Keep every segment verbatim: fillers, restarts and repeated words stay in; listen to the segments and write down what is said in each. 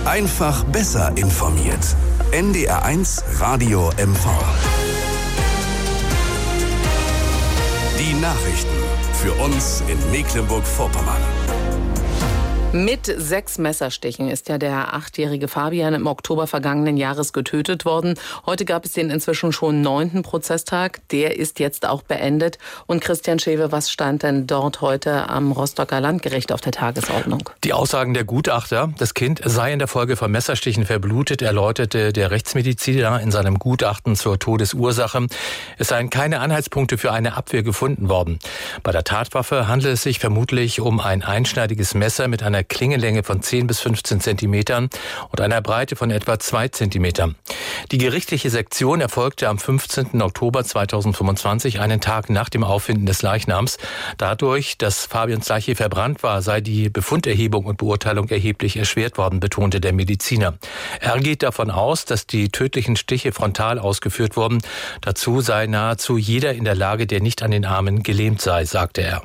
Einfach besser informiert. N D R eins Radio M V. Die Nachrichten für uns in Mecklenburg-Vorpommern. Mit sechs Messerstichen ist ja der achtjährige Fabian im Oktober vergangenen Jahres getötet worden. Heute gab es den inzwischen schon neunten Prozesstag. Der ist jetzt auch beendet. Und Christian Schewe, was stand denn dort heute am Rostocker Landgericht auf der Tagesordnung? Die Aussagen der Gutachter, das Kind sei in der Folge von Messerstichen verblutet, erläuterte der Rechtsmediziner in seinem Gutachten zur Todesursache. Es seien keine Anhaltspunkte für eine Abwehr gefunden worden. Bei der Tatwaffe handelt es sich vermutlich um ein einschneidiges Messer mit einer Klingenlänge von zehn bis fünfzehn Zentimetern und einer Breite von etwa zwei Zentimetern. Die gerichtliche Sektion erfolgte am fünfzehnten Oktober zweitausendfünfundzwanzig, einen Tag nach dem Auffinden des Leichnams. Dadurch, dass Fabians Leiche verbrannt war, sei die Befunderhebung und Beurteilung erheblich erschwert worden, betonte der Mediziner. Er geht davon aus, dass die tödlichen Stiche frontal ausgeführt wurden. Dazu sei nahezu jeder in der Lage, der nicht an den Armen gelähmt sei, sagte er.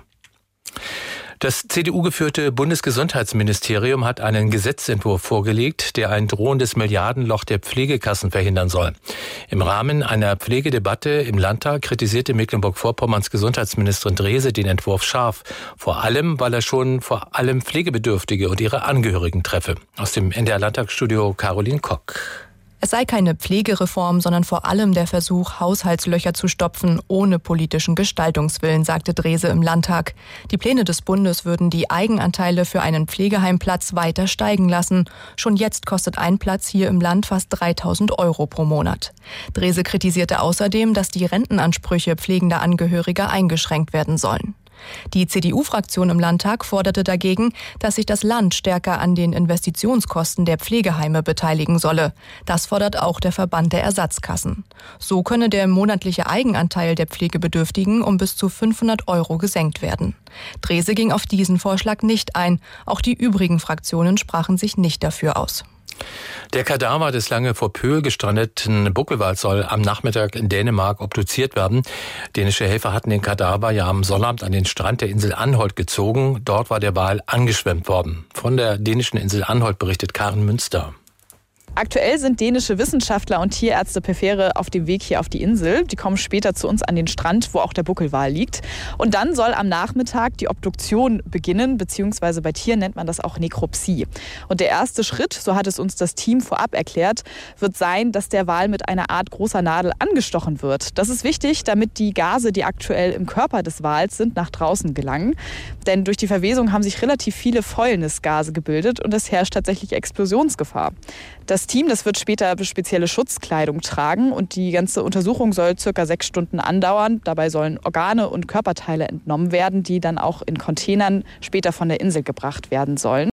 Das C D U-geführte Bundesgesundheitsministerium hat einen Gesetzentwurf vorgelegt, der ein drohendes Milliardenloch der Pflegekassen verhindern soll. Im Rahmen einer Pflegedebatte im Landtag kritisierte Mecklenburg-Vorpommerns Gesundheitsministerin Drese den Entwurf scharf. Vor allem, weil er schon vor allem Pflegebedürftige und ihre Angehörigen treffe. Aus dem N D R-Landtagsstudio Caroline Kock. Es sei keine Pflegereform, sondern vor allem der Versuch, Haushaltslöcher zu stopfen, ohne politischen Gestaltungswillen, sagte Drese im Landtag. Die Pläne des Bundes würden die Eigenanteile für einen Pflegeheimplatz weiter steigen lassen. Schon jetzt kostet ein Platz hier im Land fast dreitausend Euro pro Monat. Drese kritisierte außerdem, dass die Rentenansprüche pflegender Angehöriger eingeschränkt werden sollen. Die C D U-Fraktion im Landtag forderte dagegen, dass sich das Land stärker an den Investitionskosten der Pflegeheime beteiligen solle. Das fordert auch der Verband der Ersatzkassen. So könne der monatliche Eigenanteil der Pflegebedürftigen um bis zu fünfhundert Euro gesenkt werden. Drese ging auf diesen Vorschlag nicht ein. Auch die übrigen Fraktionen sprachen sich nicht dafür aus. Der Kadaver des lange vor Pöhl gestrandeten Buckelwals soll am Nachmittag in Dänemark obduziert werden. Dänische Helfer hatten den Kadaver ja am Sonnabend an den Strand der Insel Anholt gezogen. Dort war der Wal angeschwemmt worden. Von der dänischen Insel Anholt berichtet Karen Münster. Aktuell sind dänische Wissenschaftler und Tierärzte per Fähre auf dem Weg hier auf die Insel. Die kommen später zu uns an den Strand, wo auch der Buckelwal liegt. Und dann soll am Nachmittag die Obduktion beginnen, beziehungsweise bei Tieren nennt man das auch Nekropsie. Und der erste Schritt, so hat es uns das Team vorab erklärt, wird sein, dass der Wal mit einer Art großer Nadel angestochen wird. Das ist wichtig, damit die Gase, die aktuell im Körper des Wals sind, nach draußen gelangen. Denn durch die Verwesung haben sich relativ viele Fäulnisgase gebildet und es herrscht tatsächlich Explosionsgefahr. Das Team, das wird später spezielle Schutzkleidung tragen und die ganze Untersuchung soll circa sechs Stunden andauern. Dabei sollen Organe und Körperteile entnommen werden, die dann auch in Containern später von der Insel gebracht werden sollen.